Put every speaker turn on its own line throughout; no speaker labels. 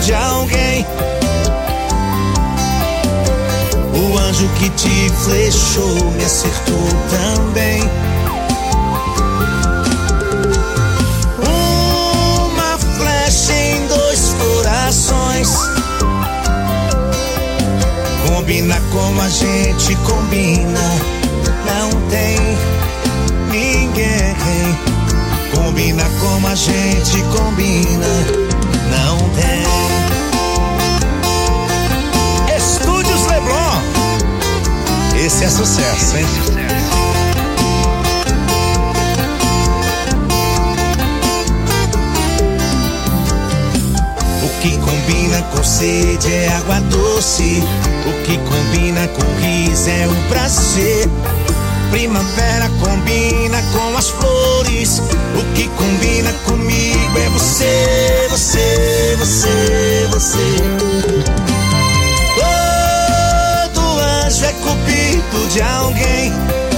de alguém. O anjo que te flechou me acertou também. Uma flecha em dois corações. Combina como a gente combina. Não tem ninguém. Combina como a gente combina. Não tem. Estúdios Leblon. Esse é sucesso, hein? O que combina com sede é água doce. O que combina com riso é o prazer. Primavera combina com as flores. O que combina comigo é você, você, você, você. Todo anjo é cupido de alguém.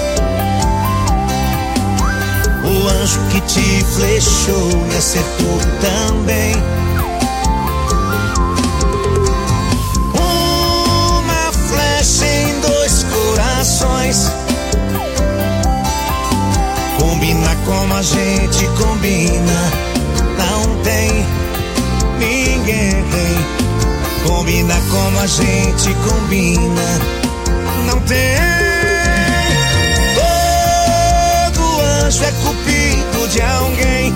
O anjo que te flechou me acertou também. Uma flecha em dois corações. Combina como a gente combina. Não tem ninguém. Combina como a gente combina. Não tem. Todo anjo é cupido de alguém.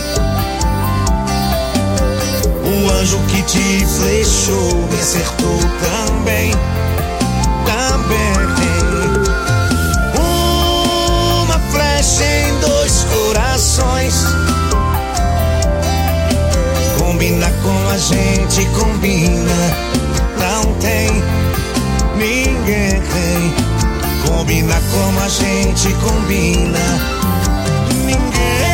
O anjo que te flechou me acertou também. Também. Em dois corações. Combina como a gente combina. Não tem ninguém. Combina como a gente combina. Ninguém.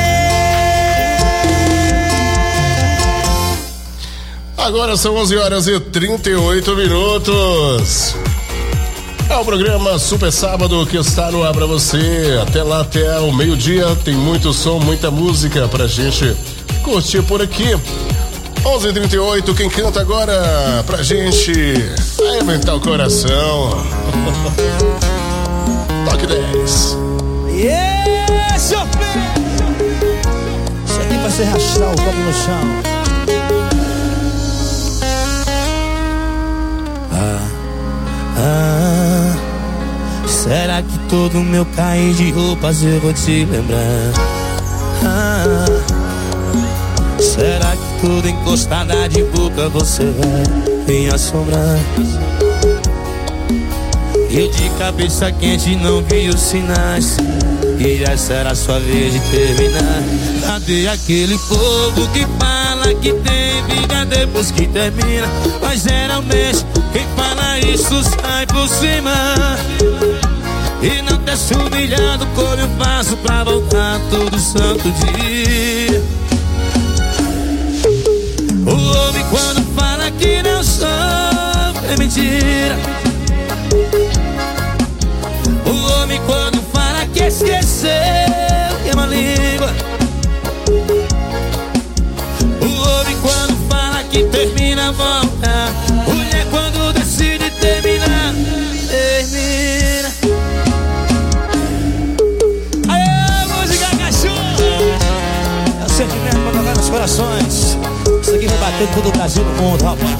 Agora são 11h38. É o programa Super Sábado que está no ar pra você. Até lá, até o meio-dia, tem muito som, muita música pra gente curtir por aqui. 11h38, quem canta agora pra gente arrebentar o coração? Toque 10.
Isso aqui vai ser rachar o copo no chão. Será que todo meu cair de roupas eu vou te lembrar? Será que toda encostada de boca você vai me assombrar? Eu de cabeça quente não vi os sinais, e essa era a sua vez de terminar. Cadê aquele povo que fala que tem vida depois que termina? Mas geralmente quem fala isso sai por cima. E não desce humilhado como eu faço pra voltar todo santo dia. O homem quando fala que não sofre é mentira. O homem quando fala que esqueceu é uma língua. O homem quando fala que termina volta. Mulher quando decide terminar, termina. Sentimento pra tocar nos corações. Isso aqui vai bater todo o Brasil no mundo, rapaz.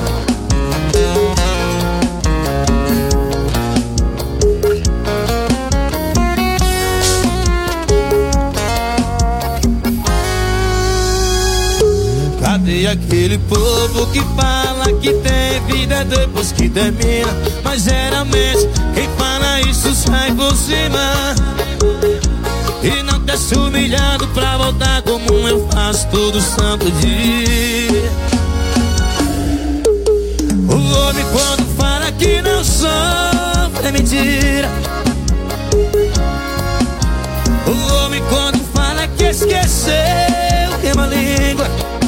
Cadê aquele povo que fala que tem vida depois que termina? Mas geralmente quem fala isso sai por cima. E não desce humilhado pra voltar como eu faço todo santo dia. O homem quando fala que não sofre é mentira. O homem quando fala que esqueceu é uma língua.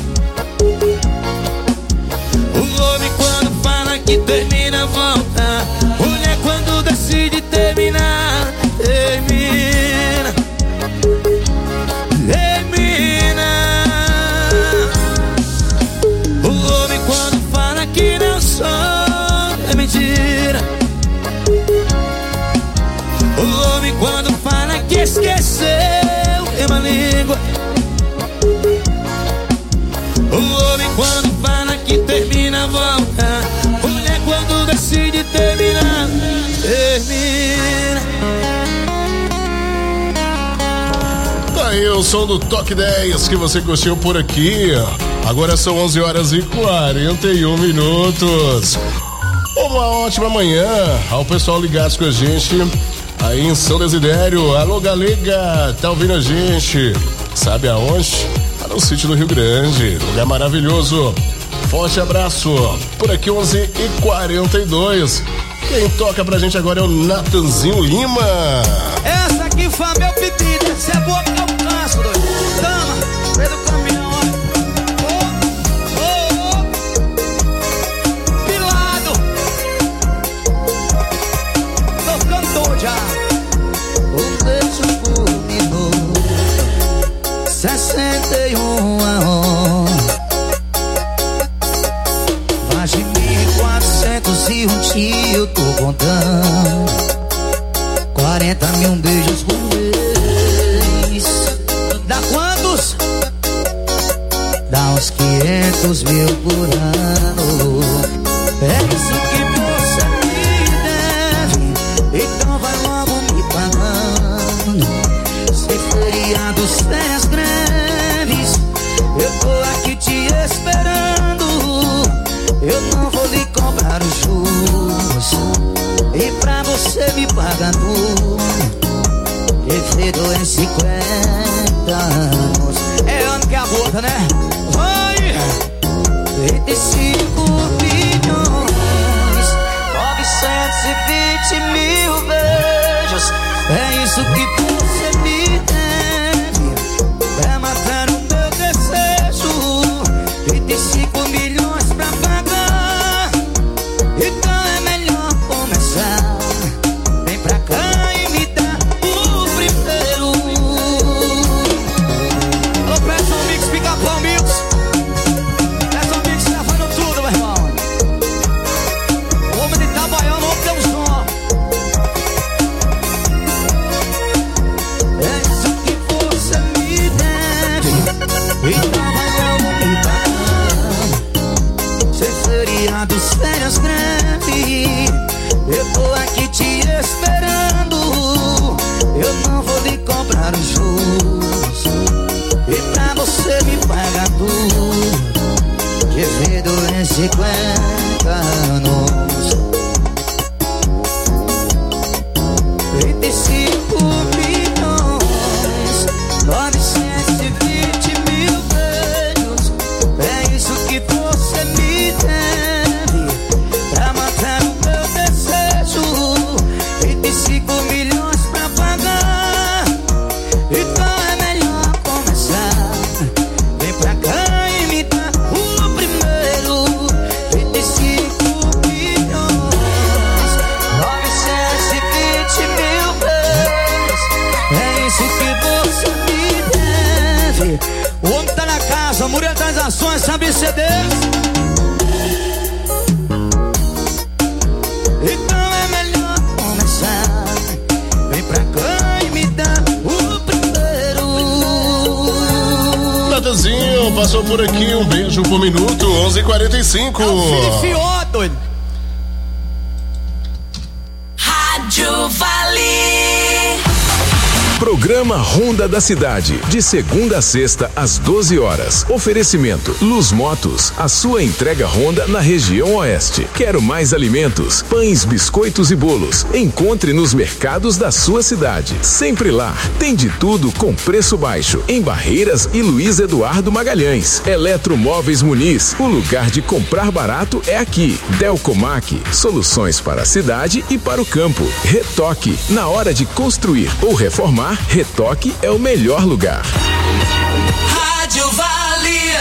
O homem quando fala que termina volta. Mulher quando decide terminar, termina. Termina. O homem quando O homem quando fala que esqueceu tem uma língua. O homem quando fala que termina, volta. Mulher quando decide terminar, termina.
Tá aí o som do Toque 10 que você curtiu por aqui. Agora são 11h41 minutos. Uma ótima manhã ao pessoal ligados com a gente aí em São Desidério. Alô, Galega, tá ouvindo a gente? Sabe aonde? No sítio do Rio Grande, lugar maravilhoso. Forte abraço. Por aqui 11h42. Quem toca pra gente agora é o Natanzinho Lima.
Essa aqui foi meu pedido. Essa é boa que eu canso, doido. Tama, pelo caminhão, Pilado. Tô cantor já. Um beijo por minuto, 61 a hora. Mais de 1.401 dias eu tô contando. 40 mil beijos por mês. Dá quantos? Dá uns 500 mil por ano. É isso que você me deve, então vai logo me pagando. Sem feriado, sem as greves, eu tô aqui te esperando. Eu não vou lhe cobrar os juros, e pra você me pagando, devido em 50 anos. É ano que a bota, né? Vai! 25 bilhões, 920 mil beijos. É isso que você me deve, pra matar o meu desejo. 25 milhões pra pagar, então é melhor começar. Vem pra cá e me dá o primeiro. Alô, Pressão Mix, Pica-Pau Mix. Pressão Mix levando tudo, meu irmão. O homem de Itabaiana não tem um som. É isso que você me deve, então vai logo me pagar. Sem feriado, férias greve, eu tô aqui te esperando. Eu não vou lhe cobrar os juros, e pra você me pagar tudo, devido em 50 anos. 25 milhões, 920 mil beijos. É isso que você me deve, pra matar o meu desejo. 25 milhões pra pagar, então é melhor começar. Vem pra cá e me dá o primeiro. 25 milhões, 920 mil beijos. É isso que você me deve. O homem tá na casa, Murilo das Ações, sabe CDs? Então é melhor começar. Vem pra cá e me dá o primeiro.
Natanzinho passou por aqui, um beijo por minuto, 11h45.
É o Fió, doido.
Rádio Vale.
Programa Ronda da Cidade, de segunda a sexta às 12 horas. Oferecimento Luz Motos, a sua entrega Honda na região oeste. Quero mais alimentos, pães, biscoitos e bolos. Encontre nos mercados da sua cidade. Sempre lá, tem de tudo com preço baixo. Em Barreiras e Luiz Eduardo Magalhães. Eletromóveis Muniz, o lugar de comprar barato é aqui. Delcomac, soluções para a cidade e para o campo. Retoque, na hora de construir ou reformar, Retoque é o melhor lugar.
Rádio Vale.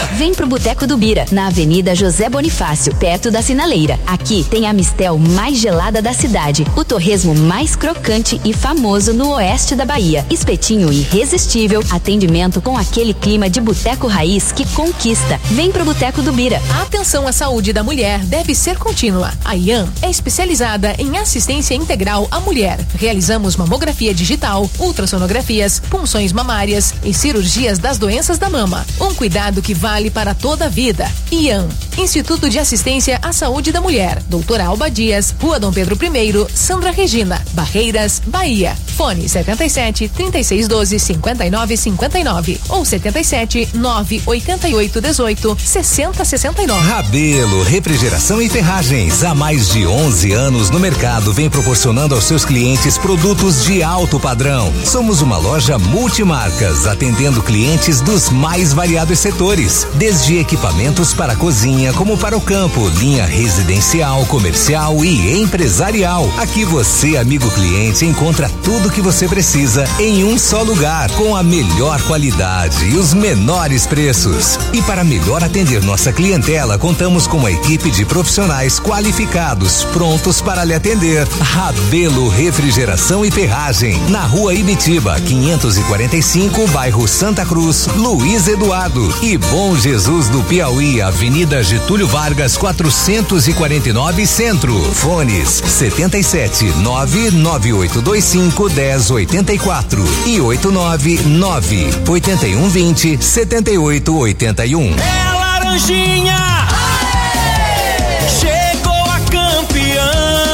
Vem pro Boteco do Bira, na Avenida José Bonifácio, perto da Sinaleira. Aqui tem a mistel mais gelada da cidade, o torresmo mais crocante e famoso no oeste da Bahia. Espetinho irresistível, atendimento com aquele clima de boteco raiz que conquista. Vem pro Boteco do Bira.
A atenção à saúde da mulher deve ser contínua. A IAM é especializada em assistência integral à mulher. Realizamos mamografia digital, ultrassonografias, punções mamárias e cirurgias das doenças da mama. Um cuidado que vale para toda a vida. IAM, Instituto de Assistência à Saúde da Mulher. Doutora Alba Dias, Rua Dom Pedro I, Sandra Regina, Barreiras, Bahia. Fone 77 3612 5959 ou 77 988 18 6069.
Rabelo Refrigeração e Ferragens, há mais de 11 anos no mercado, vem proporcionando aos seus clientes produtos de alto padrão. Somos uma loja multimarcas, atendendo clientes dos mais variados setores, desde equipamentos para a cozinha como para o campo, linha residencial, comercial e empresarial. Aqui você, amigo cliente, encontra tudo que você precisa em um só lugar, com a melhor qualidade e os menores preços. E para melhor atender nossa clientela, contamos com uma equipe de profissionais qualificados, prontos para lhe atender. Rabelo Refrigeração e Ferragem, na Rua Ibitiba, 545, bairro Santa Cruz, Luiz Eduardo. E Bom Jesus do Piauí, Avenida Getúlio Vargas, 449 Centro. Fones 77 99825 1084 e 899 8120 7881.
É Laranjinha! Aê! Chegou a campeã!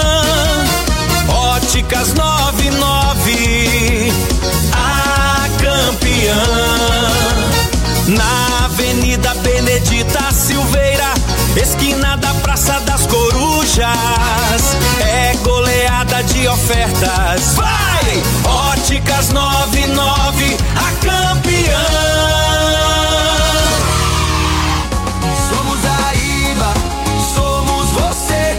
Óticas 99, a campeã. Na Avenida Benedita Silveira, esquina da Praça das Corujas. É goleada de ofertas. Vai! Óticas 99, a campeã. Somos a IBA, somos você.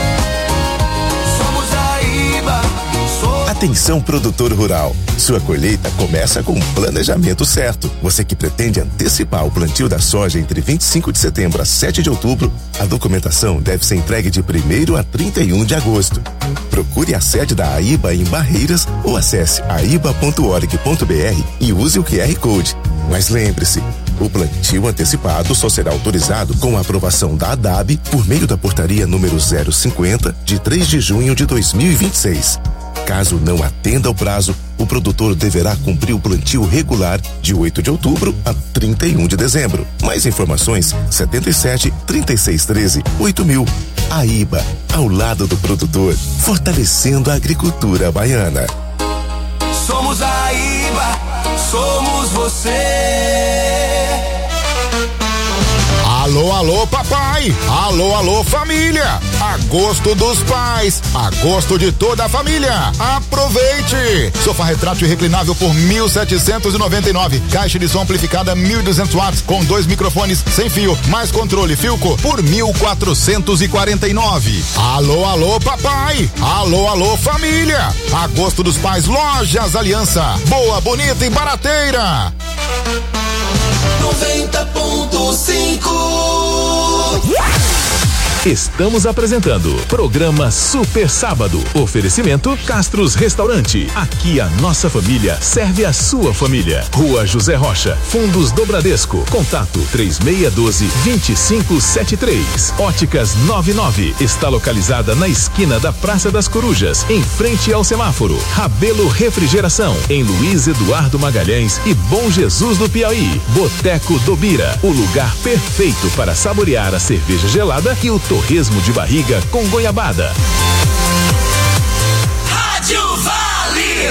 Somos a IBA.
Atenção, produtor rural. Sua colheita começa com um planejamento certo. Você que pretende antecipar o plantio da soja entre 25 de setembro a 7 de outubro, a documentação deve ser entregue de 1º a 31 de agosto. Procure a sede da AIBA em Barreiras ou acesse aiba.org.br e use o QR Code. Mas lembre-se, o plantio antecipado só será autorizado com a aprovação da ADAB por meio da portaria número 050 de 3 de junho de 2026. Caso não atenda ao prazo, o produtor deverá cumprir o plantio regular de 8 de outubro a 31 de dezembro. Mais informações 77 3613 8000. AIBA, ao lado do produtor, fortalecendo a agricultura baiana.
Somos a AIBA, somos você.
Alô, alô, papai! Alô, alô, família! Agosto dos pais, agosto de toda a família. Aproveite! Sofá retrátil reclinável por 1.799. Caixa de som amplificada 1.200 watts com 2 microfones sem fio, mais controle Philco por 1.449. Alô, alô, papai! Alô, alô, família! Agosto dos pais, Lojas Aliança. Boa, bonita e barateira.
90.5.
Estamos apresentando programa Super Sábado. Oferecimento Castros Restaurante. Aqui a nossa família serve a sua família. Rua José Rocha, Fundos do Bradesco. Contato 3612-2573. Óticas 99. Está localizada na esquina da Praça das Corujas, em frente ao semáforo. Rabelo Refrigeração, em Luiz Eduardo Magalhães e Bom Jesus do Piauí. Boteco do Bira, o lugar perfeito para saborear a cerveja gelada e o torresmo de barriga com goiabada.
Rádio Vale.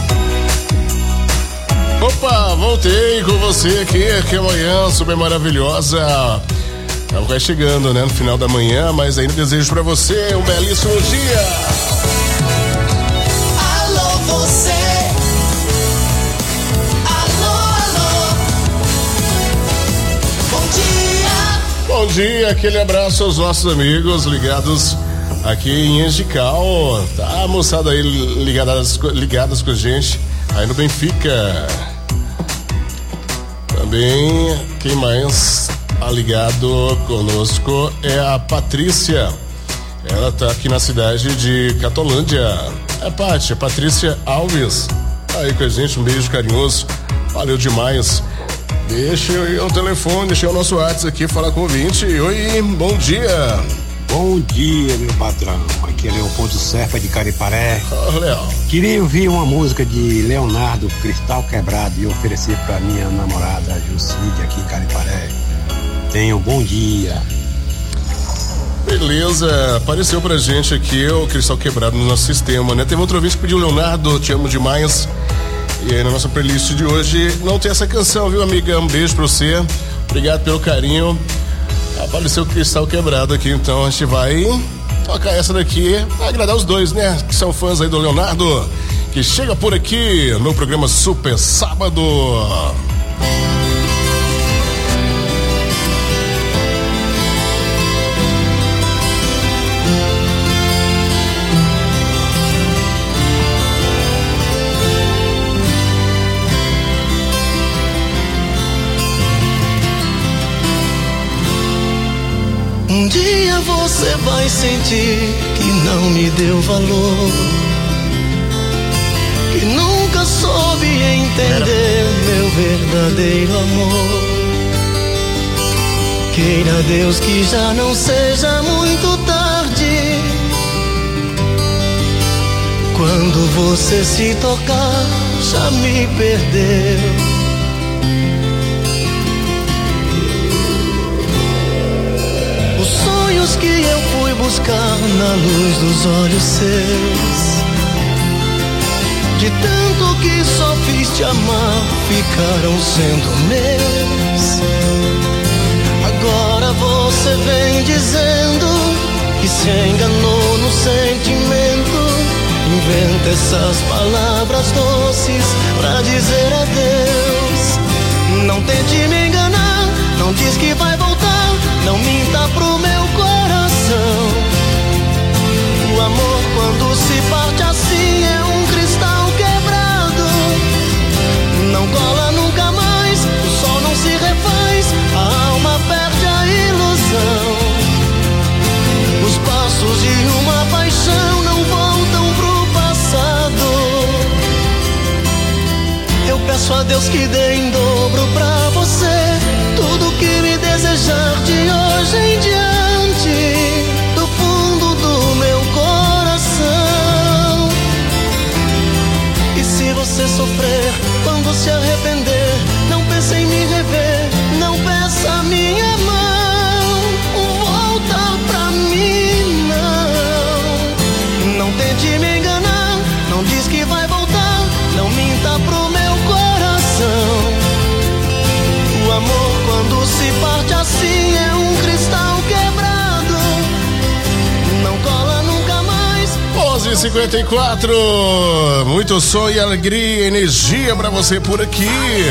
Opa, voltei com você aqui, que amanhã super maravilhosa. Vai chegando, né, no final da manhã, mas ainda desejo pra você um belíssimo dia.
Alô, você.
Bom dia, aquele abraço aos nossos amigos ligados aqui em Angical. Tá, a moçada aí ligadas com a gente aí no Benfica. Também, quem mais? ligado conosco é a Patrícia. Ela tá aqui na cidade de Catolândia. É Paty, Patrícia Alves. Tá aí com a gente, um beijo carinhoso. Valeu demais. Deixa o telefone, deixa o nosso WhatsApp aqui, falar com o ouvinte. Oi, bom dia.
Bom dia, meu patrão. Aqui é Leopoldo Serpa de Cariparé.
Léo.
Queria ouvir uma música de Leonardo, Cristal Quebrado, e oferecer pra minha namorada Jucide aqui em Cariparé. Tenha um bom dia.
Beleza, apareceu pra gente aqui o Cristal Quebrado no nosso sistema, né? Teve outro ouvinte que pediu Leonardo, te amo demais. E aí na nossa playlist de hoje não tem essa canção, viu, amiga? Um beijo pra você. Obrigado pelo carinho. Apareceu o Cristal Quebrado aqui, então a gente vai tocar essa daqui pra agradar os dois, né? Que são fãs aí do Leonardo, que chega por aqui no programa Super Sábado.
Um dia você vai sentir que não me deu valor, que nunca soube entender meu verdadeiro amor. Queira Deus que já não seja muito tarde. Quando você se tocar, já me perdeu. Os sonhos que eu fui buscar na luz dos olhos seus, de tanto que só fiz te amar, ficaram sendo meus. Agora você vem dizendo que se enganou no sentimento. Inventa essas palavras doces pra dizer adeus. Não tente me enganar, não diz que vai voltar. Não minta pro meu coração. O amor quando se parte assim é um cristal quebrado. Não cola nunca mais, o sol não se refaz, a alma perde a ilusão. Os passos de uma paixão não voltam pro passado. Eu peço a Deus que dê em dobro pra você tudo que me desejar de hoje em diante, do fundo do meu coração. E se você sofrer quando se arrepender, não pense em me rever, não peça minha mão, volta pra mim não. Não tente me enganar, não diz que vai voltar, não minta pro meu coração. O amor quando se parte assim é um cristal quebrado. Não cola nunca mais.
11h54. Muito som e alegria, energia pra você por aqui.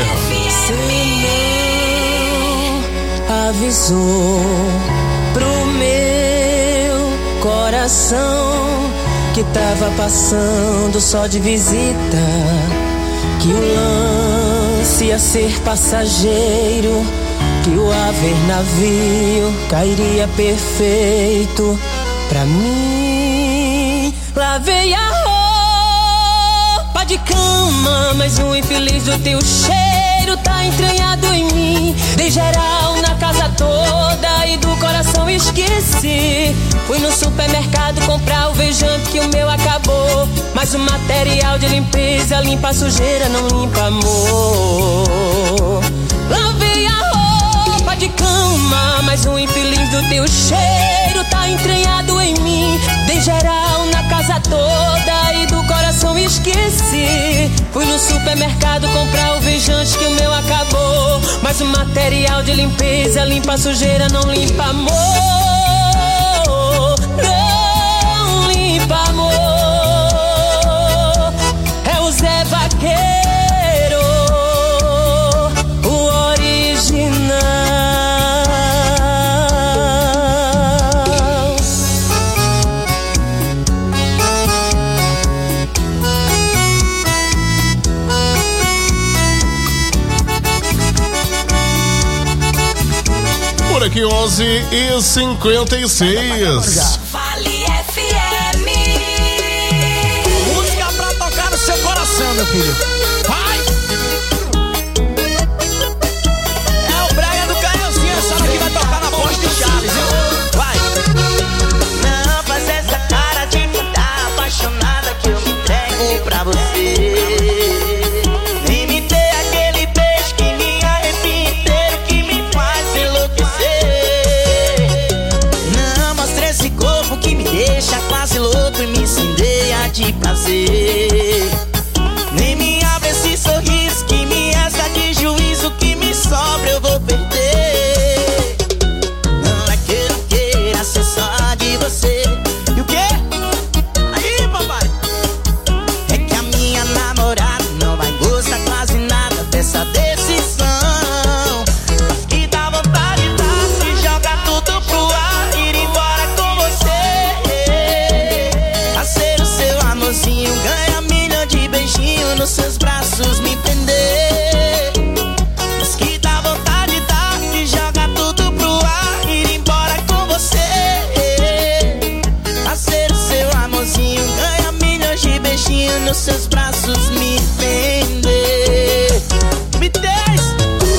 Se não avisou pro meu coração que tava passando só de visita, que o lance ia ser passageiro, que o haver navio cairia perfeito pra mim. Lavei a roupa de cama, mas o infeliz do teu cheiro tá entranhado em mim. Dei geral na casa toda e do coração esqueci. Fui no supermercado comprar o vejante que o meu acabou, mas o material de limpeza limpa a sujeira, não limpa amor. Lavei a roupa de cama, mas o infeliz do teu cheiro tá entranhado em mim. Dei geral na casa toda e do coração esqueci. Fui no supermercado comprar o vejante que o meu acabou, mas o material de limpeza limpa a sujeira, não limpa amor. Não limpa amor. É o Zé Vaqueiro, o original.
aqui 11h56.
Vale FM.
Música pra tocar no seu coração, meu filho. Vai! É o brega do Canhãozinho, essa hora que vai tocar na voz de Chaves, viu? Vai!
Não faz essa cara de quem tá apaixonada que eu me entrego pra você. Nem me dê aquele beijo que me arrepia inteiro, que me faz enlouquecer. Não mostre esse corpo que me deixa quase louco e me incendeia de prazer. Nem me abre esse sorriso que me resta de juízo, que me sobra eu vou perder. Não é que eu não queira ser só de você. E o quê? Aí, papai. É que a minha namorada não vai gostar quase nada dessa decisão. Mas que dá vontade de jogar tudo pro ar, ir embora com você. A ser o seu amorzinho, ganha milhão de beijinhos nos seus braços, me prender. Mas que dá vontade de jogar tudo pro ar, ir embora com você. A ser o seu amorzinho, ganha milhões de beijinhos nos seus braços, me prender. Me desce.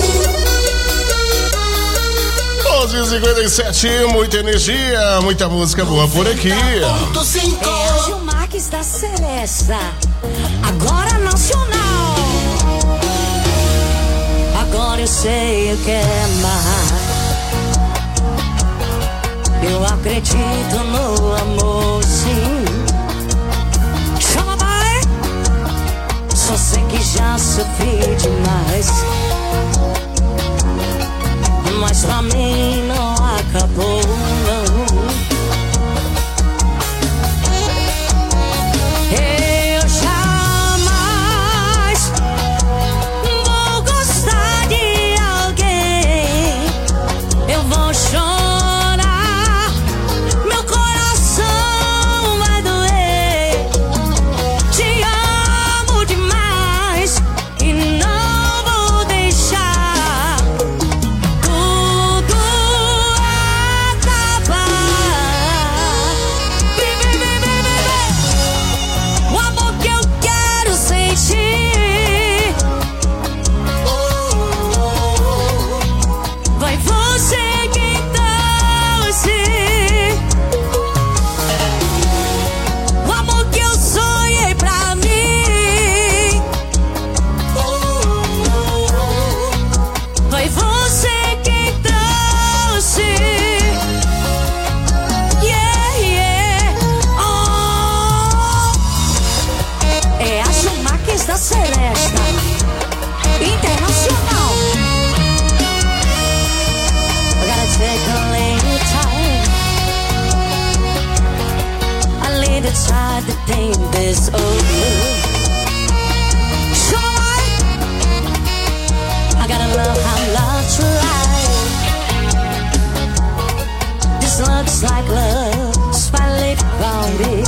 11h57, muita energia, muita música boa por aqui.
É a Gilmar que está Seresta, agora nacional. Agora eu sei o que é mais. Eu acredito no amor, sim. Chama, vai. Só sei que já sofri demais, mas pra mim não acabou, não. Eu jamais vou gostar de alguém. Eu vou chorar, meu coração vai doer. Te amo demais e não vou deixar tudo acabar. O amor que eu quero sentir, vai você quem trouxe. O amor que eu sonhei pra mim, vai você quem trouxe. Yeah, yeah. Oh. É a Gilmar da Seresta Internacional. I gotta take a little time, a little time to think this over. Sure, I gotta love how love tries. This looks like love, spotlight found it.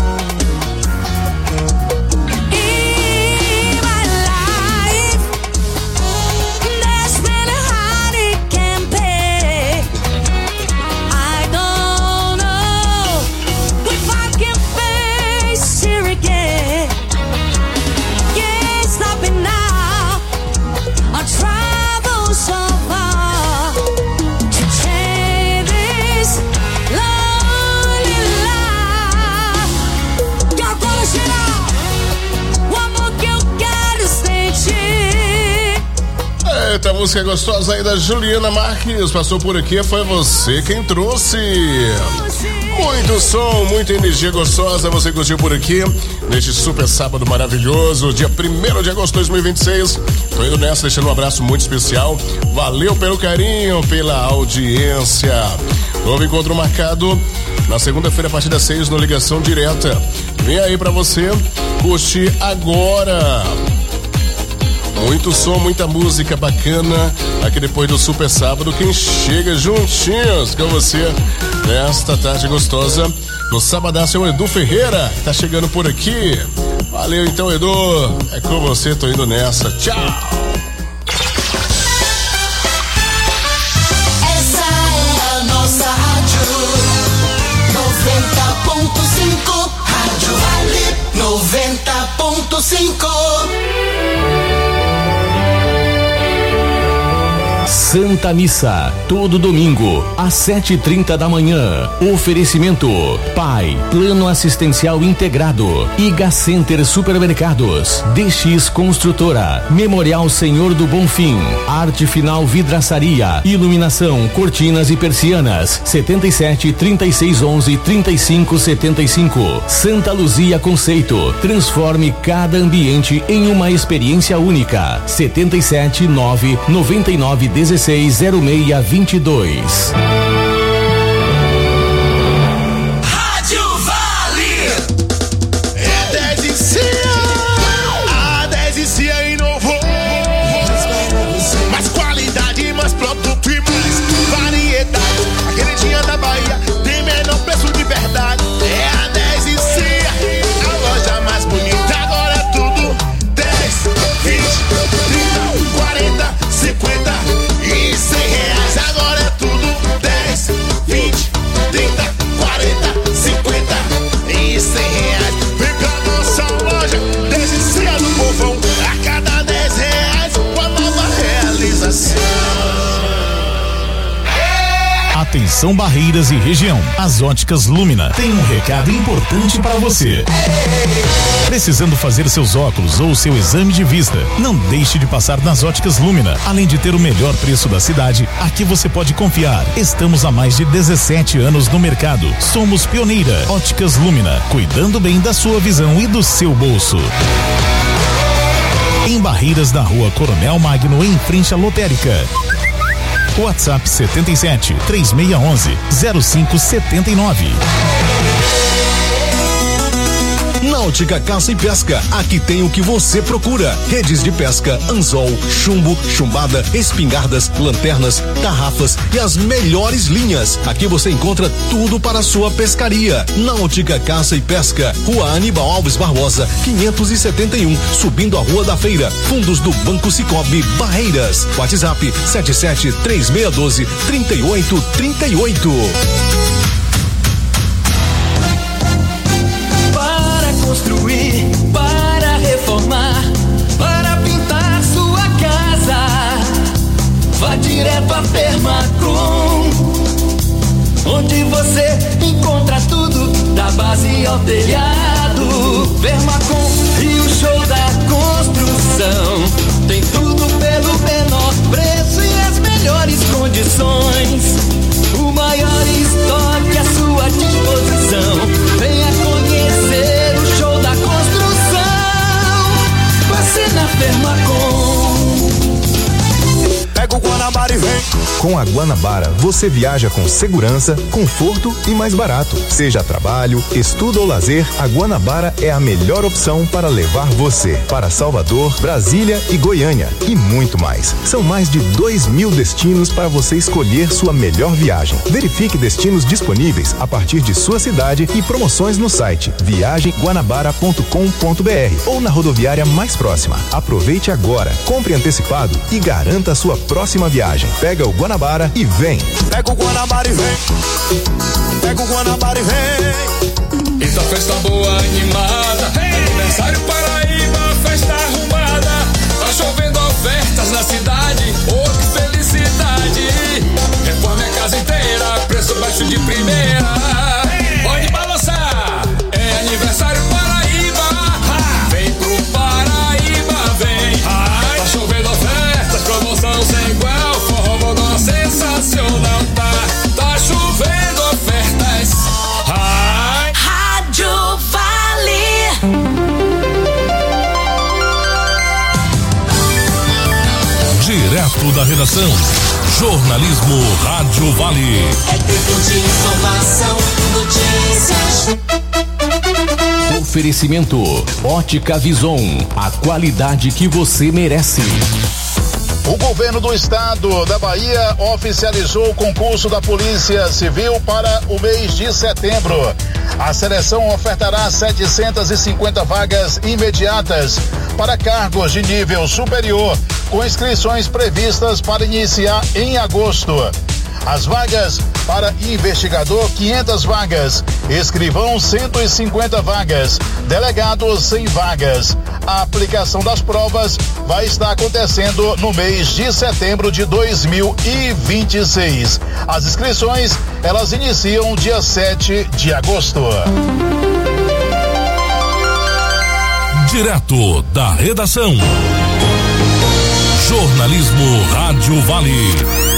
In my life, there's been a heart it can pay. I don't know if I can face it again. Can't stop it now. I travel so far to change this lonely life. E agora geral, o amor que eu quero sentir.
Eita, música gostosa aí da Juliana Marques. Passou por aqui, foi você quem trouxe. Muito som, muita energia gostosa. Você curtiu por aqui neste super sábado maravilhoso, dia 1º de agosto de 2026. Tô indo nessa, deixando um abraço muito especial. Valeu pelo carinho, pela audiência. Novo encontro marcado na segunda-feira a partir das 6 no Ligação Direta. Vem aí pra você curtir agora. Muito som, muita música bacana aqui depois do Super Sábado. Quem chega juntinhos com você nesta tarde gostosa do Sabadaço é o Edu Ferreira, que tá chegando por aqui. Valeu então, Edu. É com você, tô indo nessa. Tchau.
Essa é a
100,5.
Santa Missa, todo domingo, às 7h30 da manhã. Oferecimento: PAI, Plano Assistencial Integrado, Iga Center Supermercados, DX Construtora, Memorial Senhor do Bonfim, Arte Final Vidraçaria, Iluminação, Cortinas e Persianas, 77 3611 3575. Santa Luzia Conceito, transforme cada ambiente em uma experiência única. 77 9 99 16 0622.
Rádio Vale é 10 e Cia. A 10 e Cia inovou. Mais qualidade, mais produto e mais variedade. A queridinha da Bahia tem menor preço de verdade. É a 10 e Cia, a loja mais bonita. Agora é tudo 10, 20, 30, 40, 50 e 100 reais. Agora é tudo 10, 20, 30, 40, 50 e 100 reais. Vem pra nossa loja, 10 e Cia do povão. A cada 10 reais, uma nova realização.
Atenção Barreiras e região. As Óticas Lumina tem um recado importante para você. Precisando fazer seus óculos ou seu exame de vista? Não deixe de passar nas Óticas Lumina. Além de ter o melhor preço da cidade, aqui você pode confiar. Estamos há mais de 17 anos no mercado. Somos pioneira. Óticas Lumina, cuidando bem da sua visão e do seu bolso. Em Barreiras, na Rua Coronel Magno, em frente à lotérica. WhatsApp 77 3611 0579.
Náutica Caça e Pesca, aqui tem o que você procura: redes de pesca, anzol, chumbo, chumbada, espingardas, lanternas, tarrafas e as melhores linhas. Aqui você encontra tudo para a sua pescaria. Náutica Caça e Pesca, Rua Aníbal Alves Barbosa, 571, subindo a Rua da Feira, fundos do Banco Cicobi, Barreiras. WhatsApp 77 3612 3838.
Construir, para reformar, para pintar sua casa. Vá direto a Permacom, onde você encontra tudo, da base ao telhado. Permacom e o show da construção, tem tudo pelo menor preço e as melhores condições. O maior estoque à sua disposição. Venha conhecer o show da construção. Você na Permacom. Pega o Guanabara e vem.
Com a Guanabara, você viaja com segurança, conforto e mais barato. Seja trabalho, estudo ou lazer, a Guanabara é a melhor opção para levar você para Salvador, Brasília e Goiânia e muito mais. São mais de 2.000 destinos para você escolher sua melhor viagem. Verifique destinos disponíveis a partir de sua cidade e promoções no site viagemguanabara.com.br ou na rodoviária mais próxima. Aproveite agora, compre antecipado e garanta a sua próxima viagem. Pega o Guanabara e vem.
Pega o Guanabara e vem. Pega o Guanabara e vem.
Eita, festa boa, animada. Aniversário Paraíba, festa arrumada. Tá chovendo ofertas na cidade. Oh, que felicidade. Reforme a casa inteira, preço baixo de primeira. Pode balançar. É aniversário Paraíba. Vem pro Paraíba, vem. Tá chovendo ofertas, promoção sem igual. Forró Bodó sensacional, tá chovendo ofertas.
Rádio Vale.
Direto da redação, jornalismo Rádio Vale.
É tempo de informação, notícias.
Oferecimento: Ótica Vison, a qualidade que você merece.
O governo do estado da Bahia oficializou o concurso da Polícia Civil para o mês de setembro. A seleção ofertará 750 vagas imediatas para cargos de nível superior, com inscrições previstas para iniciar em agosto.
As vagas para investigador, 500 vagas. Escrivão, 150 vagas. Delegado, 100 vagas. A aplicação das provas vai estar acontecendo no mês de setembro de 2026. As inscrições, elas iniciam dia 7 de agosto.
Direto da redação. Jornalismo Rádio Vale.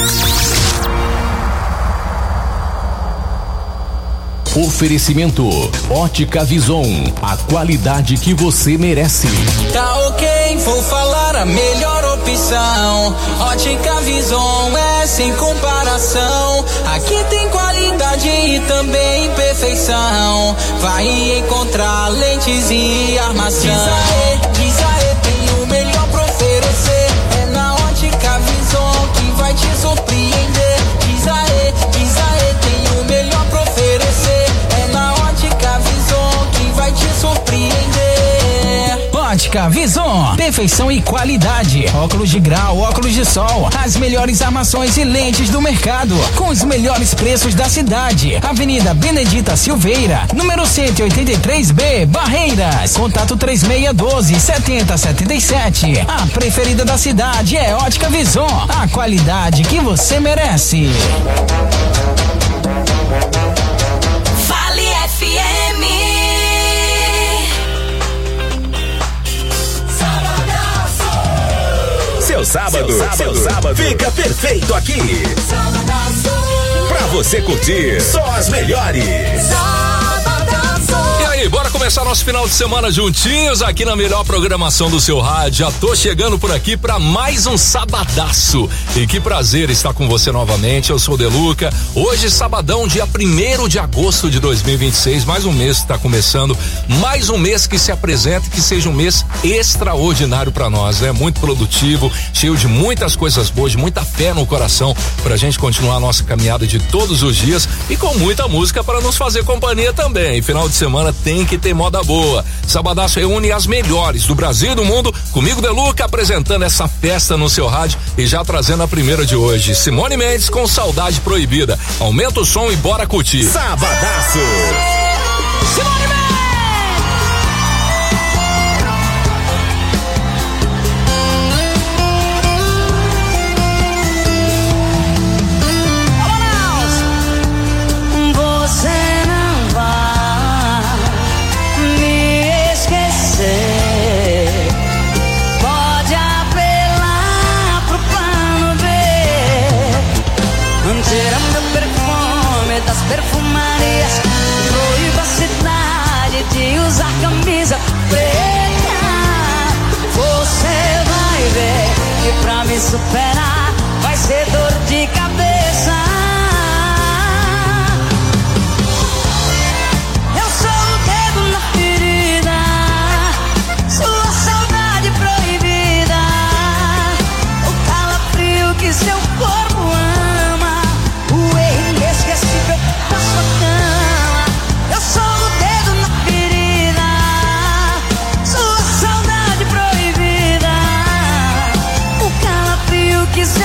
Oferecimento Ótica Vison, a qualidade que você merece.
Tá ok, vou falar a melhor opção. Ótica Vison é sem comparação. Aqui tem qualidade e também perfeição. Vai encontrar lentes e armação. Diz aê, tem o melhor pra oferecer. É na Ótica Vison que vai te surpreender. Diz aê, tem o melhor pra oferecer. É na Ótica Vison que vai te surpreender.
Ótica Vison, perfeição e qualidade. Óculos de grau, óculos de sol, as melhores armações e lentes do mercado, com os melhores preços da cidade. Avenida Benedita Silveira, número 183B, Barreiras. Contato 3612-7077. A preferida da cidade é Ótica Vison, a qualidade que você merece.
Vale FM.
Seu sábado fica perfeito aqui. Pra você curtir só as melhores.
E aí, bora começar nosso final de semana juntinhos aqui na melhor programação do seu rádio. Já tô chegando por aqui pra mais um sabadaço. E que prazer estar com você novamente. Eu sou o Deluca. Hoje, sabadão, dia 1º de agosto de 2026. Mais um mês que tá começando. Mais um mês que se apresenta e que seja um mês extraordinário pra nós, né? Muito produtivo, cheio de muitas coisas boas, de muita fé no coração pra gente continuar a nossa caminhada de todos os dias e com muita música para nos fazer companhia também. Final de semana tem que ter moda boa. Sabadaço reúne as melhores do Brasil e do mundo. Comigo, Deluca, apresentando essa festa no seu rádio e já trazendo a primeira de hoje. Simone Mendes com Saudade Proibida. Aumenta o som e bora curtir.
Sabadaço.
Simone Mendes.
Das perfumarias, proíba a cidade de usar camisa preta. Você vai ver que pra me superar vai ser dor de cabeça. Eu sou o dedo na ferida, sua saudade proibida, o calafrio que seu corpo ama, o erro inesquecível da sua cama. Eu sou o dedo na ferida, sua saudade proibida, o calafrio que seu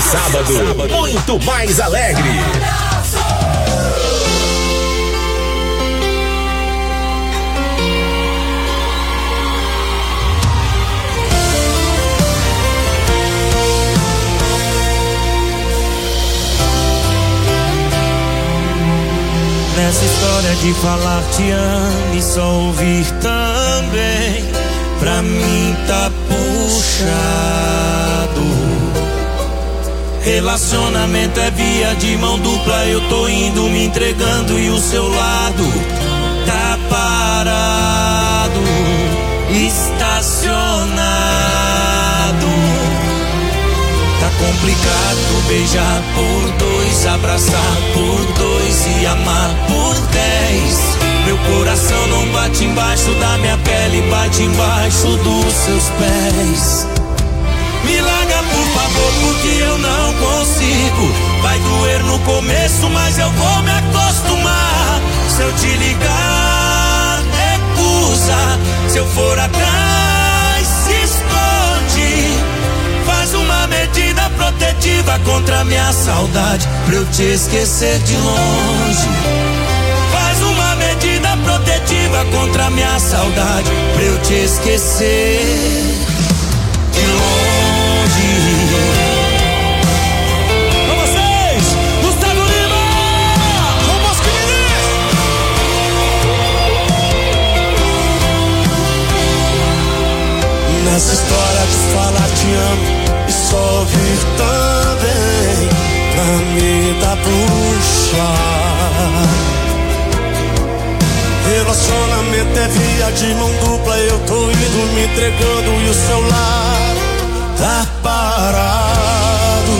sábado, muito mais alegre.
Nessa história de falar te amo e só ouvir também, pra mim tá puxado. Relacionamento é via de mão dupla, eu tô indo me entregando e o seu lado tá parado, estacionado. Tá complicado beijar por dois, abraçar por dois e amar por 10. Meu coração não bate embaixo da minha pele, bate embaixo dos seus pés. Me larga por favor, porque eu não consigo. Vai doer no começo, mas eu vou me acostumar. Se eu te ligar, recusa. Se eu for atrás, se esconde. Faz uma medida protetiva contra a minha saudade, pra eu te esquecer de longe. Faz uma medida protetiva contra a minha saudade, pra eu te esquecer de longe. Com vocês, Gustavo Lima! Com Mosquinha! Nessa história de falar te amo e só ouvir também, pra mim tá puxado. Relacionamento é via de mão dupla, eu tô indo me entregando e o seu lado tá parado,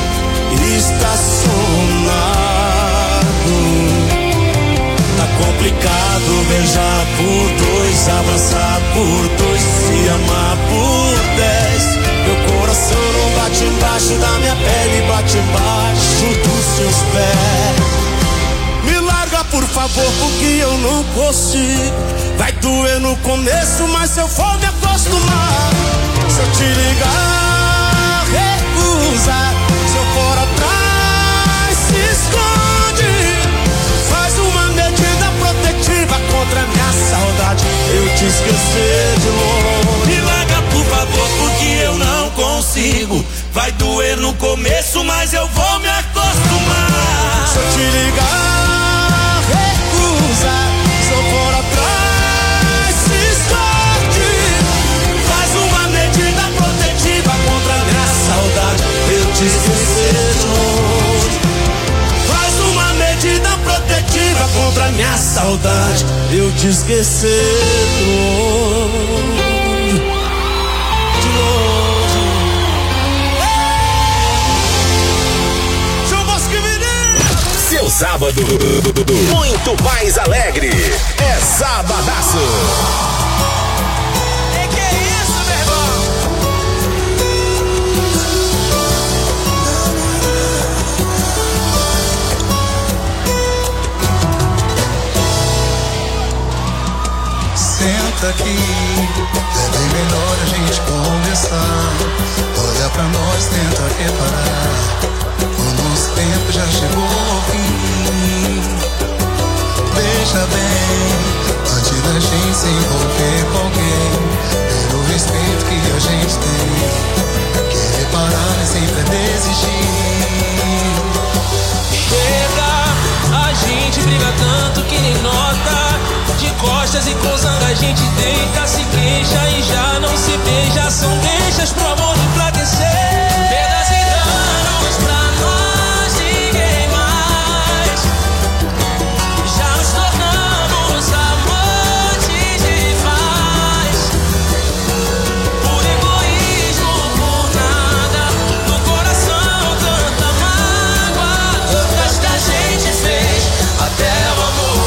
estacionado. Tá complicado beijar por dois, abraçar por dois, se amar por 10. Meu coração não bate embaixo da minha pele, bate embaixo dos seus pés. Me larga por favor, porque eu não consigo. Vai doer no começo, mas eu vou me acostumar. Se eu te ligar, recusa. Se eu for atrás, se esconde. Faz uma medida protetiva contra a minha saudade, eu te esquecer de longe. Me larga por favor, porque eu não consigo. Vai doer no começo, mas eu vou me acostumar. Se eu te ligar, recusa. Se eu for atrás, se esconde. Faz uma medida protetiva contra a minha saudade, eu te esquecer de longe. Faz uma medida protetiva contra a minha saudade, eu te esquecer de longe.
Seu sábado, muito mais alegre. É Sabadaço.
Que é isso, meu irmão?
Senta aqui, é bem melhor a gente conversar. Olha pra nós, tenta reparar. O nosso tempo já chegou ao fim. Veja bem, antes da gente se envolver com alguém, pelo respeito que a gente tem, quer reparar, mas sempre é desistir.
Chega, a gente briga tanto que nem nota. De costas e com zanga a gente deita, se queixa e já não se beija. São deixas pro amor enfraquecer. Perdas e danos pra nós, ninguém mais. Já nos tornamos amantes demais. Por egoísmo, por nada. No coração tanta mágoa. Tantas que a gente fez até o amor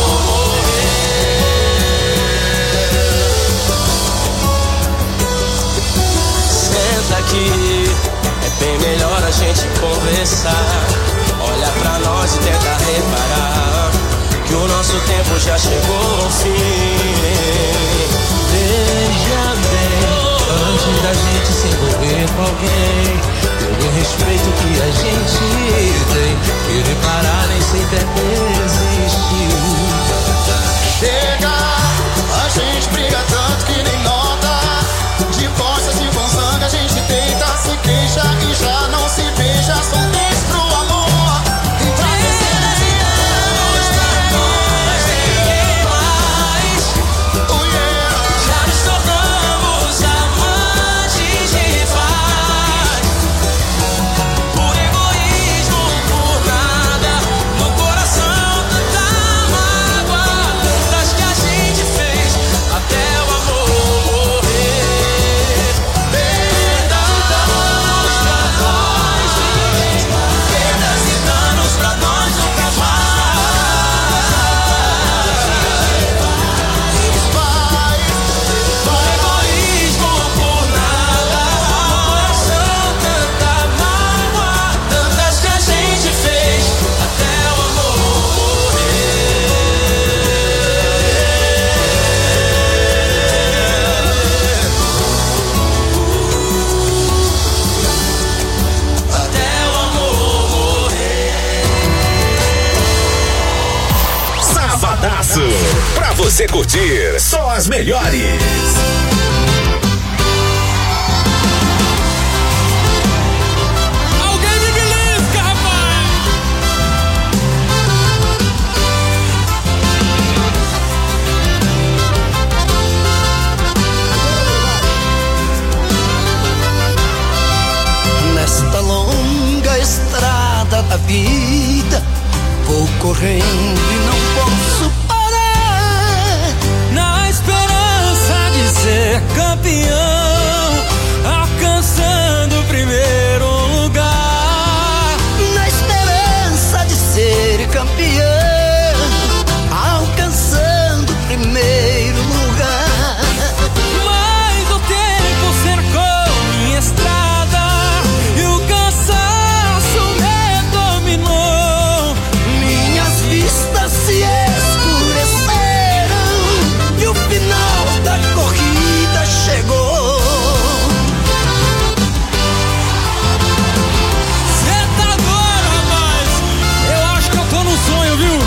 aqui, é bem melhor a gente conversar. Olha pra nós e tenta reparar que o nosso tempo já chegou ao fim.
Veja bem, antes da gente se envolver com alguém, pelo respeito que a a gente tem que reparar, nem sempre existiu.
Chega, a gente briga tanto que nem nota. De força se com sangue a gente deita, se queixa e já não se beija. Solteiros pro amor, entraveseras e anos pra nós ninguém mais. Oh yeah. Já nos tornamos amantes de paz. Por egoísmo, por nada, no coração tanta mágoa, tantas que a gente fez até o amor morrer. Perdas e danos pra nós nunca mais. Por egoísmo, por nada, no coração tanta mágoa, tantas que a gente fez até o amor morrer. Até o amor morrer.
Sabadaço, pra você curtir só as melhores.
Alguém me belisca, rapaz! Nesta longa estrada da vida, vou correndo e não posso parar. Na esperança de ser campeão, alcançando o primeiro lugar. Na esperança de ser campeão, alcançando o primeiro lugar. Mas o tempo cercou minha estrada e o cansaço me dominou. Minhas vistas se escureceram e o final da corrida chegou. Cê tá doido, rapaz? Eu acho que eu tô num sonho, viu?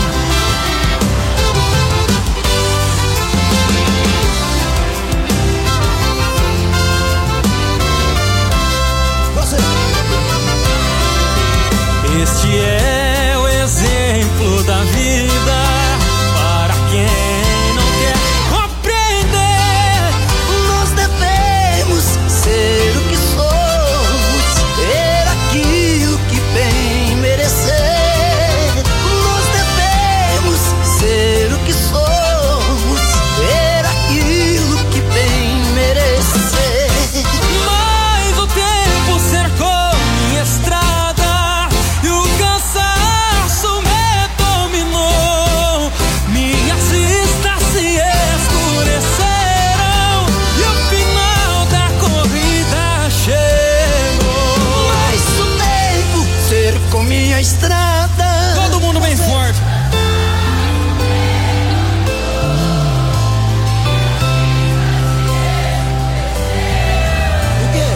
Este é o exemplo da vida para quem não quer compreender. Nós devemos ser o que somos, ter aquilo que bem merecer. Nós devemos ser o que somos, ter aquilo que bem merecer. Mas o tempo cercou minha estrada e o cansaço me dominou. Minhas vistas se escureceram e o final da corrida chegou. Mas o tempo cercou minha estrada. Todo mundo bem forte. O quê?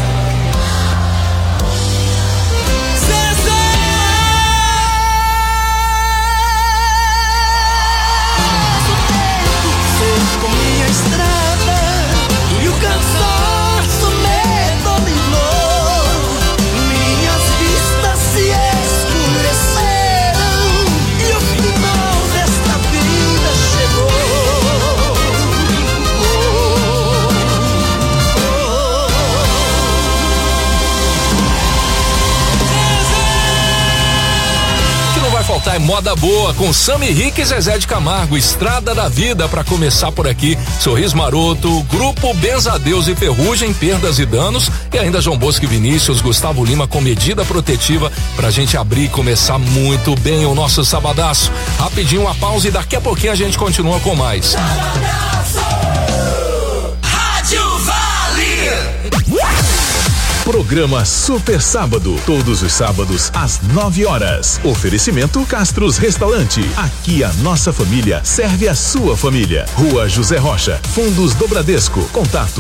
Com minha estrada e o cansaço me dominou. Minhas vistas se escureceram e o final desta vida chegou.
Que não vai faltar é moda boa com Sami Rick e Zezé de Camargo, Estrada da Vida, pra começar por aqui. Sorriso Maroto, Grupo Benzadeus e Ferrugem, Perdas e Danos, e ainda João Bosco e Vinícius, Gustavo Lima com Medida Protetiva, pra gente abrir e começar muito bem o nosso sabadaço. Rapidinho uma pausa e daqui a pouquinho a gente continua com mais.
Rádio Vale.
Programa Super Sábado, todos os sábados às 9h. Oferecimento Castros Restaurante. Aqui a nossa família serve a sua família. Rua José Rocha, Fundos do Bradesco. Contato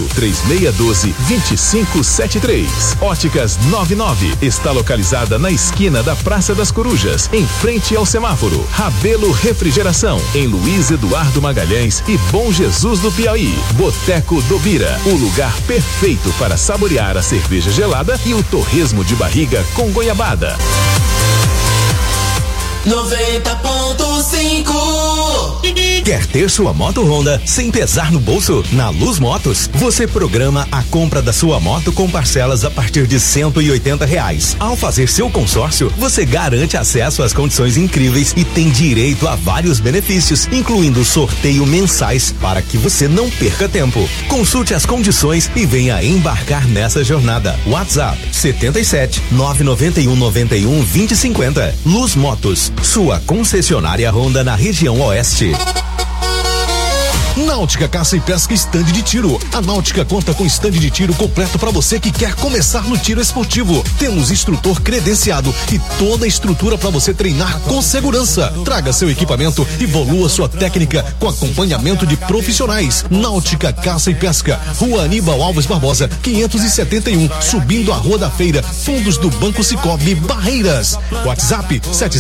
3612-2573. Óticas 99 está localizada na esquina da Praça das Corujas, em frente ao semáforo. Rabelo Refrigeração, em Luiz Eduardo Magalhães e Bom Jesus do Piauí. Boteco do Bira, o lugar perfeito para saborear a cerveja gelada e o torresmo de barriga com goiabada.
90.5. Quer ter sua moto Honda sem pesar no bolso? Na Luz Motos, você programa a compra da sua moto com parcelas a partir de R$180. Ao fazer seu consórcio, você garante acesso às condições incríveis e tem direito a vários benefícios, incluindo sorteio mensais para que você não perca tempo. Consulte as condições e venha embarcar nessa jornada. WhatsApp 77 991 91 2050. Luz Motos, sua concessionária Honda na região oeste.
Náutica Caça e Pesca Stand de Tiro. A Náutica conta com stand de tiro completo para você que quer começar no tiro esportivo. Temos instrutor credenciado e toda a estrutura para você treinar com segurança. Traga seu equipamento e evolua sua técnica com acompanhamento de profissionais. Náutica Caça e Pesca, Rua Aníbal Alves Barbosa, 571, subindo a Rua da Feira, Fundos do Banco Cicobi, Barreiras. WhatsApp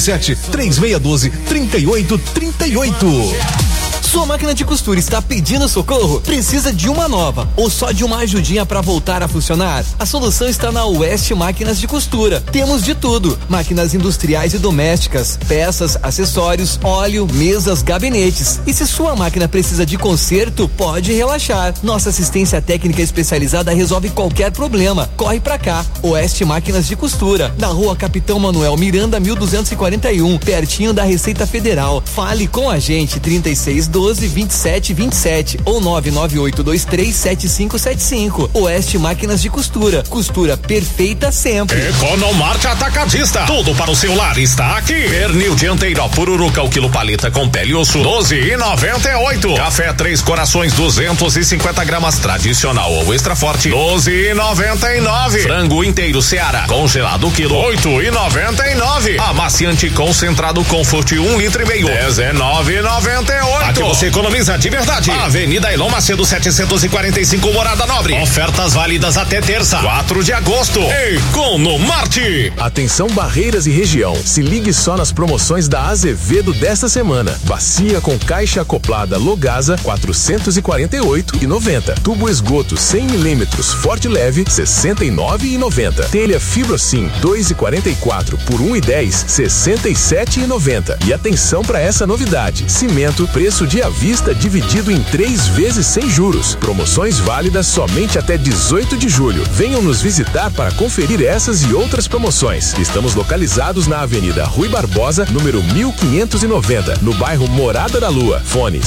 77-3612-3838.
Sua máquina de costura está pedindo socorro? Precisa de uma nova ou só de uma ajudinha para voltar a funcionar? A solução está na Oeste Máquinas de Costura. Temos de tudo: máquinas industriais e domésticas, peças, acessórios, óleo, mesas, gabinetes. E se sua máquina precisa de conserto, pode relaxar. Nossa assistência técnica especializada resolve qualquer problema. Corre pra cá. Oeste Máquinas de Costura, na Rua Capitão Manuel Miranda, 1241, pertinho da Receita Federal. Fale com a gente, 3612-2727 ou 998237575. Oeste Máquinas de Costura. Costura perfeita sempre.
Economarte Atacadista. Tudo para o celular está aqui. Pernil dianteiro Pururuca, o quilo paleta com pele e osso, 12,98. Café Três Corações, 250 gramas, tradicional ou extra forte, 12,99. Frango inteiro Seara, congelado quilo, 8,99. Amaciante concentrado Comfort, 1,5 litro, 19,98. Aqui você economiza de verdade. Avenida Elon Macedo 745, Morada Nobre. Ofertas válidas até terça, 4 de agosto. Economarte.
Atenção Barreiras e região. Se ligue só nas promoções da Azevedo desta semana. Bacia com caixa acoplada Logasa, 448,90. Tubo esgoto 100 milímetros Forte Leve, 69,90. Telha Fibrosim 2,44 por 1,10, 67,90. E atenção para essa novidade: cimento, preço de à vista dividido em 3 vezes sem juros. Promoções válidas somente até 18 de julho. Venham nos visitar para conferir essas e outras promoções. Estamos localizados na Avenida Rui Barbosa, número 1590, no bairro Morada da Lua. Fone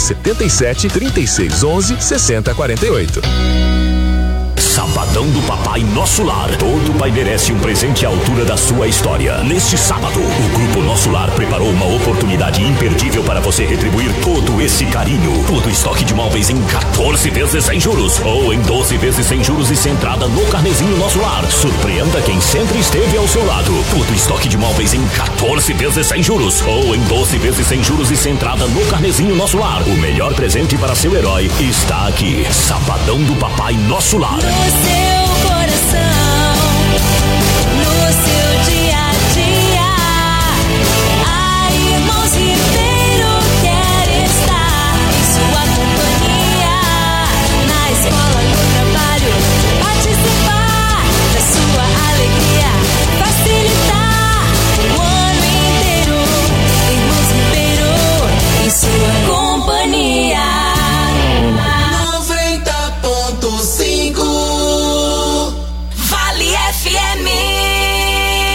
77-3611-6048.
Sabadão do Papai Nosso Lar. Todo pai merece um presente à altura da sua história. Neste sábado, o Grupo Nosso Lar preparou uma oportunidade imperdível para você retribuir todo esse carinho. Todo estoque de móveis em 14 vezes sem juros ou em 12 vezes sem juros e sem entrada no carnezinho Nosso Lar. Surpreenda quem sempre esteve ao seu lado. Todo estoque de móveis em 14 vezes sem juros ou em 12 vezes sem juros e sem entrada no carnezinho Nosso Lar. O melhor presente para seu herói está aqui. Sabadão do Papai Nosso Lar.
No seu coração, no seu dia a dia, a Irmãos Ribeiro quer estar em sua companhia, na escola, no trabalho, participar da sua alegria, facilitar o ano inteiro. Irmãos Ribeiro em sua companhia. 90.5 Vale FM.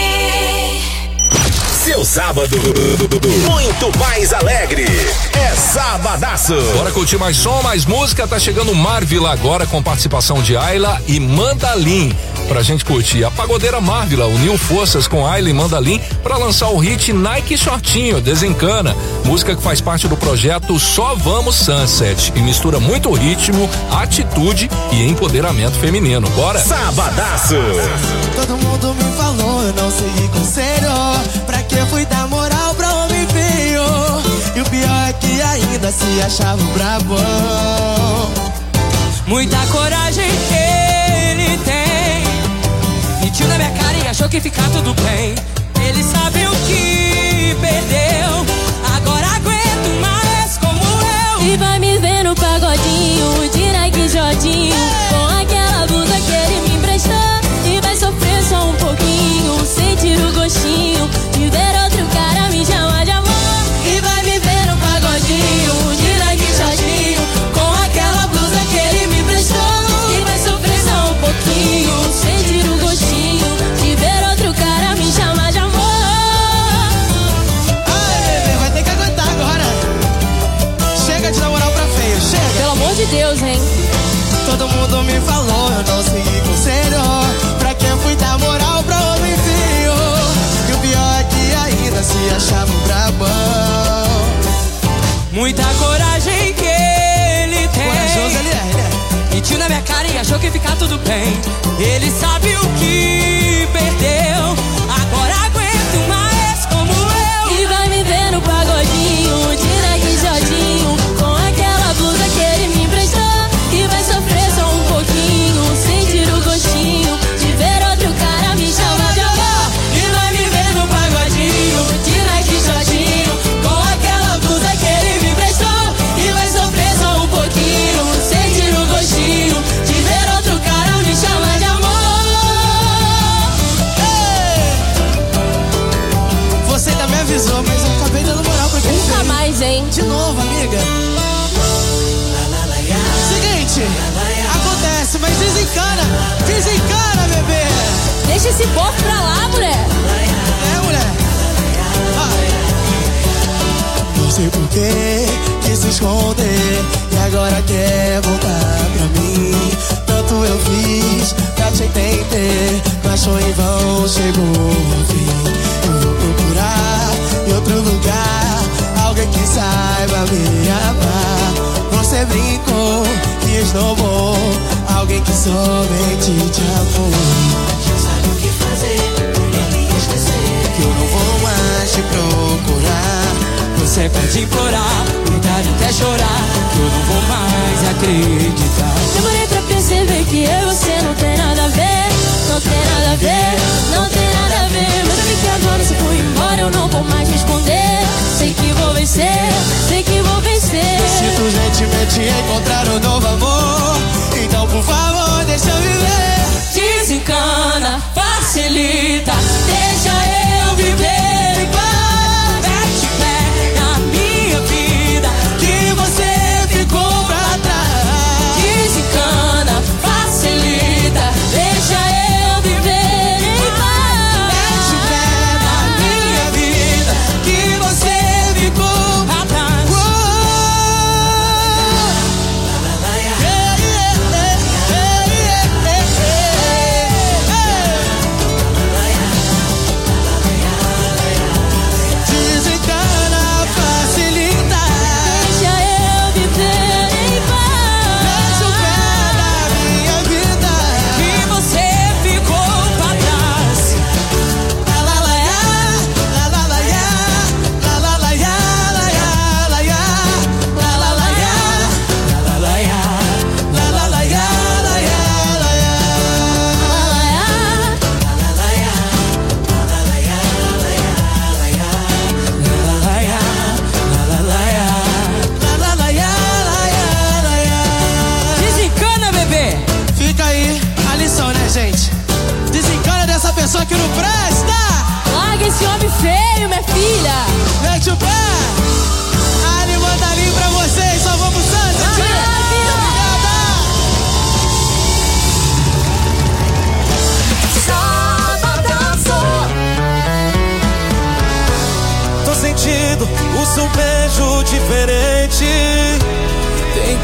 Seu sábado muito mais alegre. É
Sabadaço.
Bora curtir mais som, mais música. Tá chegando Marvila agora com participação de Ayla e Mandalim. Pra gente curtir. A pagodeira Marvila uniu forças com Ayla e Mandalim pra lançar o hit Nike Shortinho, Desencana. Música que faz parte do projeto Só Vamos Sunset e mistura muito ritmo, atitude e empoderamento feminino. Bora?
Sabadaço. Todo mundo me falou, eu não segui conselho. Pra que fui dar moral pra homem feio? E o pior é que ainda se achava o brabão.
Muita coragem ele tem. Mentiu na minha cara e achou que ficar tudo bem. Ele sabe o que perdeu. Agora aguento mais como eu.
E vai me ver no pagodinho de Nike Jordinho, com aquela blusa que ele me emprestou. E vai sofrer só um pouquinho, sentir o gostinho de ver outro cara me chamar de amor.
E vai me ver no pagodinho de Nike Jordinho, com aquela blusa que ele me emprestou.
E vai sofrer só um pouquinho, sentir o gostinho de ver outro cara me chamar de amor.
Ai, bebê, vai ter que aguentar agora. Chega de dar moral pra feio, chega.
Pelo amor de Deus, hein?
Todo mundo me falou, eu não segui conselho. Pra que fui dar moral pra homem feio? E o pior é que ainda se achava um brabão.
Muita coragem que ele tem.
Corajoso ele é.
Mentiu na minha cara e achou que ficar tudo bem. Ele sabe o que perdeu. Agora aguento mais como eu.
E vai me ver no pagodinho de Nike Jordinho, com aquela blusa que ele me emprestou. E vai sofrer só um pouquinho, sentir o gostinho de ver outro cara me chamar de amor.
E vai me ver no pagodinho de Nike Jordinho, com aquela blusa que ele me emprestou. E vai sofrer só um pouquinho, sentir o gostinho de ver outro cara me chamar de amor. Ei! Você ainda me avisou, mas eu acabei dando moral pra quem fez.
Nunca mais, hein?
De novo, amiga. Seguinte, acontece, mas desencana, bebê.
Deixa esse povo pra lá, mulher.
É, mulher. Não sei por que quis se esconder e agora quer voltar pra mim. Tanto eu fiz pra te entender, mas foi em vão, chegou o fim. Eu vou procurar em outro lugar alguém que saiba me amar. Você brincou que estou bom, alguém que somente te amou. Sabe o que fazer pra me esquecer? Que eu não vou mais te procurar.
Você pode implorar, gritar até chorar, que eu não vou mais acreditar.
Demorei pra perceber que eu e você não tem nada a ver. Não tem nada a ver, não tem nada a ver. Mas eu vi que agora você foi embora, eu não vou mais responder. Sei que vou vencer, sei que vou vencer.
Sinto gentilmente encontrar um novo amor, então por favor deixa eu viver.
Desencana, facilita, deixa eu viver em paz. Mete pé na minha vida, que você ficou pra trás. Desencana, facilita, deixa eu viver em paz.
Mete pé na minha vida, que você ficou pra trás.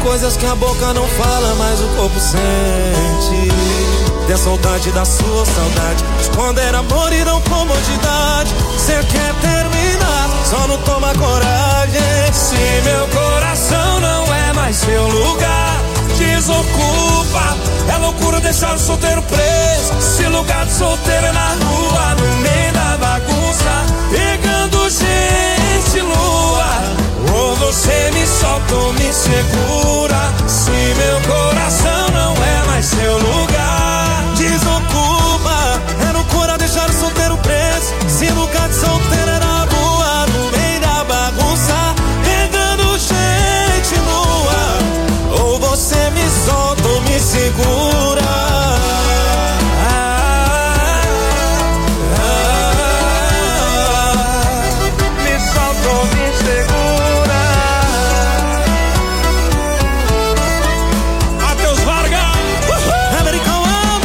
coisas que a boca não fala, mas o corpo sente. Tem a saudade da sua saudade, de quando era amor e não comodidade. Cê quer terminar, só não toma coragem. Se meu coração não é mais seu lugar, desocupa. É loucura deixar o solteiro preso. Se lugar de solteiro é na rua, no meio da bagunça, pegando gente lua. Ou você me solta ou me segura. Se meu coração não é mais seu lugar, desocupa. É loucura deixar o solteiro preso. Se lugar de solteiro é na rua, no meio da bagunça, pegando gente nua. Ou você me solta ou me segura. Me solta ou me segura. Matheus Vargas, American One.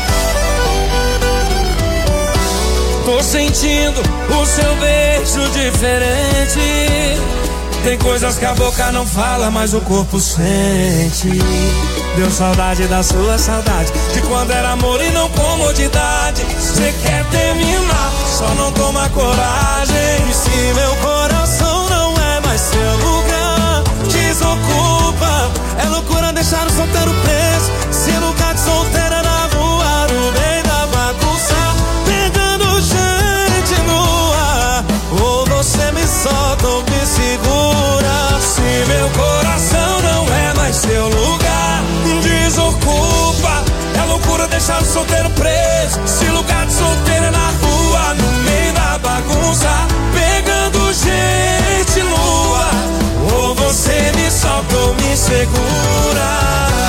Tô sentindo o seu beijo diferente. Tem coisas que a boca não fala, mas o corpo sente. Deu saudade da sua saudade, de quando era amor e não comodidade. Cê quer terminar, só não toma coragem. E se meu coração não é mais seu lugar, desocupa. É loucura deixar o solteiro preso. Se lugar de solteiro é na rua, no meio da bagunça, pegando gente nua. Ou você me solta ou me segura. Se meu coração não é mais seu lugar, desocupa. É loucura deixar o solteiro preso. Se lugar de solteiro é na rua, no meio da bagunça, pegando gente lua. Ou você me solta ou me segura.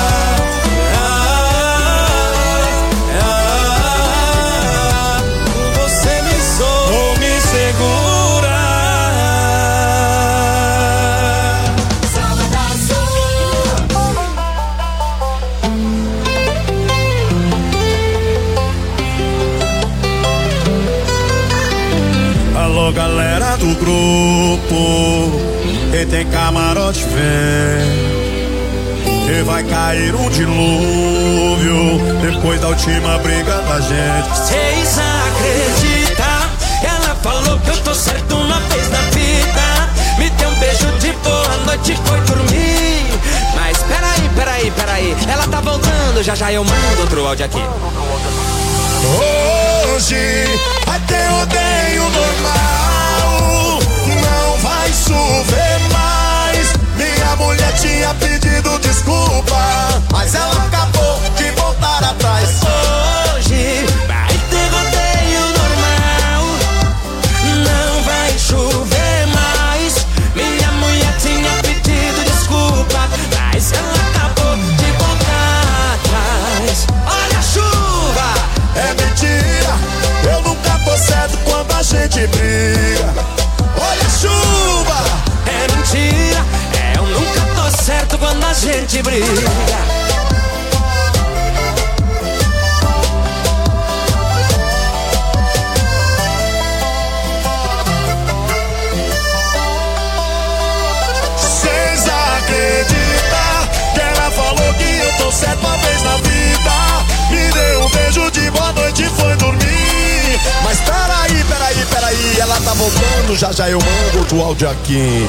Você me solta ou me segura. Alô, galera do grupo, quem tem camarote vem. E vai cair um dilúvio depois da última briga da gente.
Vocês acreditam? Ela falou que eu tô certo uma vez na vida. Me deu um beijo de boa noite e foi dormir. Mas peraí, ela tá voltando, já eu mando outro áudio aqui.
Hoje vai ter rodeio normal, não vai chover mais. Minha mulher tinha pedido desculpa, mas ela acabou de voltar atrás.
Hoje vai ter rodeio normal, não vai chover mais. Minha mulher tinha pedido desculpa, mas ela acabou de voltar atrás. Olha a chuva!
É mentira, eu nunca tô certo quando a gente briga. Olha a chuva!
É mentira, eu nunca tô certo quando a gente briga.
Cês acreditam que ela falou que eu tô certo uma vez na vida? Me deu um beijo de boa noite e foi dormir. Mas peraí, ela tá voltando, já eu mando outro áudio aqui.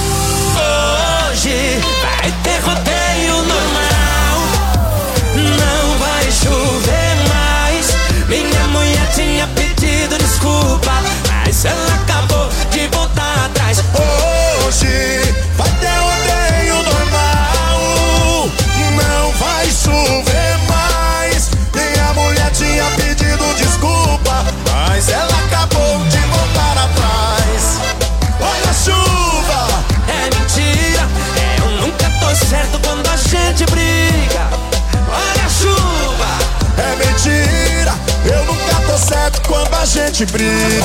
Hoje vai ter rodeio normal, não vai chover mais. Minha mulher tinha pedido desculpa, mas ela acabou de voltar atrás.
Hoje vai ter rodeio normal, não vai chover mais. Minha mulher tinha pedido desculpa, mas ela acabou de voltar atrás. Olha a chuva!
É mentira, eu nunca tô certo quando a gente briga. Olha a chuva!
É mentira, eu nunca tô certo quando a gente briga.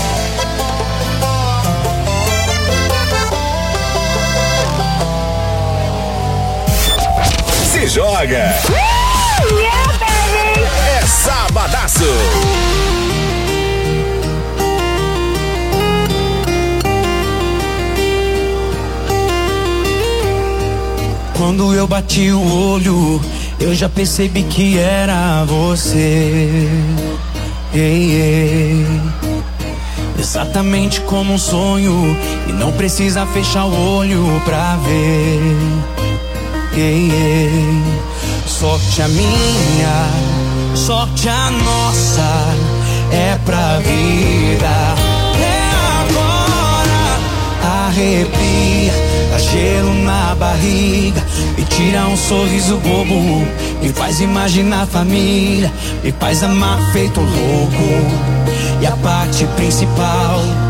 Se joga! É sabadaço!
Quando eu bati o olho, eu já percebi que era você. Ei, ei. Exatamente como um sonho, e não precisa fechar o olho pra ver. Ei, ei. Sorte a minha, sorte a nossa, é pra vida. É agora, arrepia, dá gelo na barriga, me tira um sorriso bobo, me faz imaginar a família, me faz amar feito louco. E a parte principal